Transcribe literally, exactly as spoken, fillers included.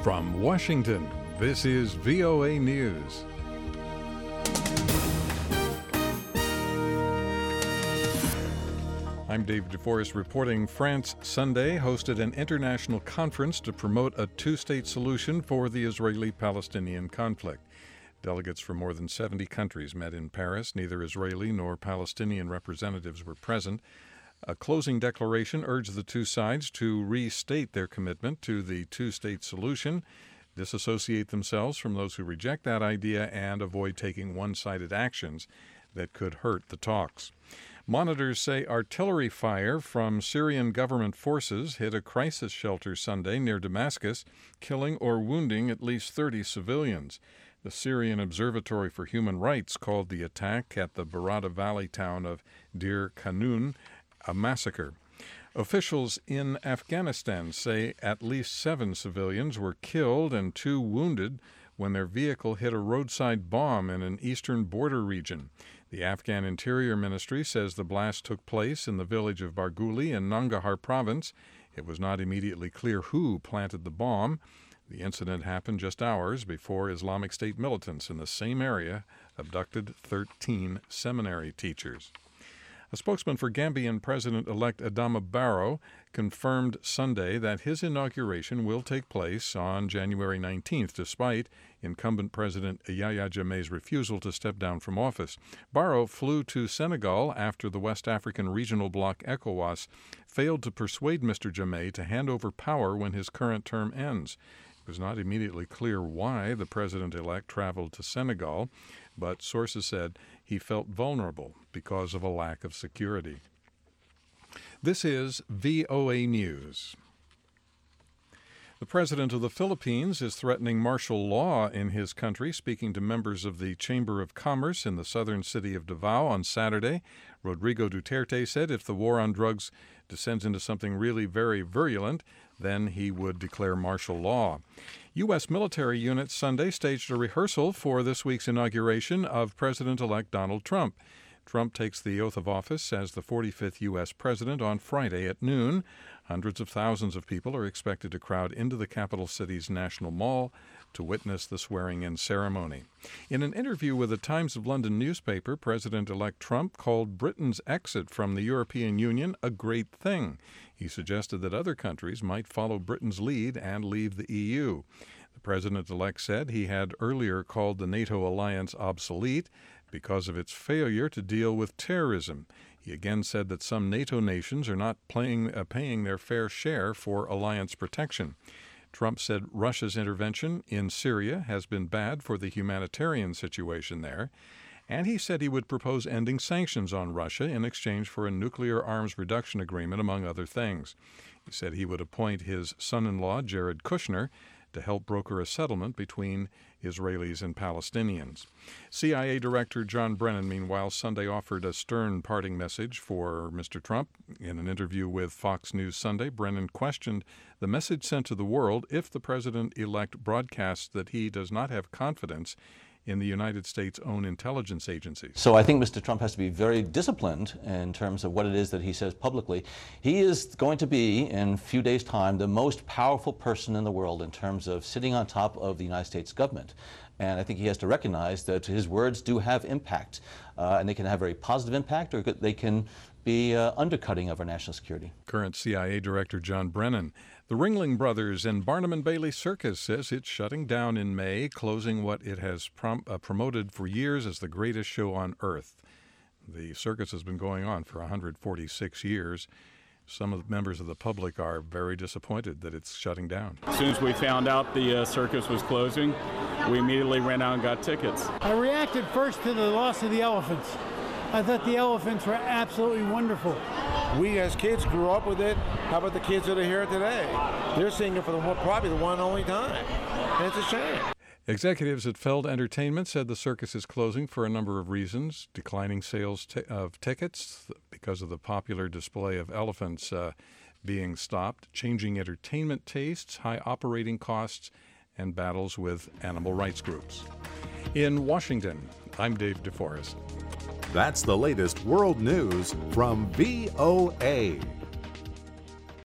From Washington, this is V O A News. I'm Dave DeForest reporting. France Sunday hosted an international conference to promote a two-state solution for the Israeli-Palestinian conflict. Delegates from more than seventy countries met in Paris. Neither Israeli nor Palestinian representatives were present. A closing declaration urged the two sides to restate their commitment to the two-state solution, disassociate themselves from those who reject that idea, and avoid taking one-sided actions that could hurt the talks. Monitors say artillery fire from Syrian government forces hit a crisis shelter Sunday near Damascus, killing or wounding at least thirty civilians. The Syrian Observatory for Human Rights called the attack at the Barada Valley town of Dir Kanun a massacre. Officials in Afghanistan say at least seven civilians were killed and two wounded when their vehicle hit a roadside bomb in an eastern border region. The Afghan Interior Ministry says the blast took place in the village of Barghouli in Nangarhar province. It was not immediately clear who planted the bomb. The incident happened just hours before Islamic State militants in the same area abducted thirteen seminary teachers. A spokesman for Gambian President-elect Adama Barrow confirmed Sunday that his inauguration will take place on January nineteenth, despite incumbent President Yahya Jammeh's refusal to step down from office. Barrow flew to Senegal after the West African regional bloc ECOWAS failed to persuade Mister Jammeh to hand over power when his current term ends. It was not immediately clear why the president-elect traveled to Senegal, but sources said he felt vulnerable because of a lack of security. This is V O A News. The president of the Philippines is threatening martial law in his country, speaking to members of the Chamber of Commerce in the southern city of Davao on Saturday. Rodrigo Duterte said if the war on drugs descends into something really very virulent, then he would declare martial law. U S military units Sunday staged a rehearsal for this week's inauguration of President-elect Donald Trump. Trump takes the oath of office as the forty-fifth U S president on Friday at noon. Hundreds of thousands of people are expected to crowd into the capital city's National Mall to witness the swearing-in ceremony. In an interview with the Times of London newspaper, President-elect Trump called Britain's exit from the European Union a great thing. He suggested that other countries might follow Britain's lead and leave the E U. The president-elect said he had earlier called the NATO alliance obsolete because of its failure to deal with terrorism. He again said that some NATO nations are not playing, uh, paying their fair share for alliance protection. Trump said Russia's intervention in Syria has been bad for the humanitarian situation there, and he said he would propose ending sanctions on Russia in exchange for a nuclear arms reduction agreement, among other things. He said he would appoint his son-in-law, Jared Kushner, to help broker a settlement between Israelis and Palestinians. C I A Director John Brennan, meanwhile, Sunday offered a stern parting message for Mister Trump. In an interview with Fox News Sunday, Brennan questioned the message sent to the world if the president-elect broadcasts that he does not have confidence in the United States' own intelligence agencies. So I think Mister Trump has to be very disciplined in terms of what it is that he says publicly. He is going to be, in a few days' time, the most powerful person in the world in terms of sitting on top of the United States government. And I think he has to recognize that his words do have impact, uh, and they can have very positive impact, or they can be uh, undercutting of our national security. Current C I A Director John Brennan. The Ringling Brothers and Barnum and Bailey Circus says it's shutting down in May, closing what it has prom- uh, promoted for years as the greatest show on earth. The circus has been going on for one hundred forty-six years. Some of the members of the public are very disappointed that it's shutting down. As soon as we found out the uh, circus was closing, we immediately ran out and got tickets. I reacted first to the loss of the elephants. I thought the elephants were absolutely wonderful. We as kids grew up with it. How about the kids that are here today? They're seeing it for the one, probably the one and only time. And it's a shame. Executives at Feld Entertainment said the circus is closing for a number of reasons: declining sales t- of tickets because of the popular display of elephants uh, being stopped, changing entertainment tastes, high operating costs, and battles with animal rights groups. In Washington, I'm Dave DeForest. That's the latest world news from V O A.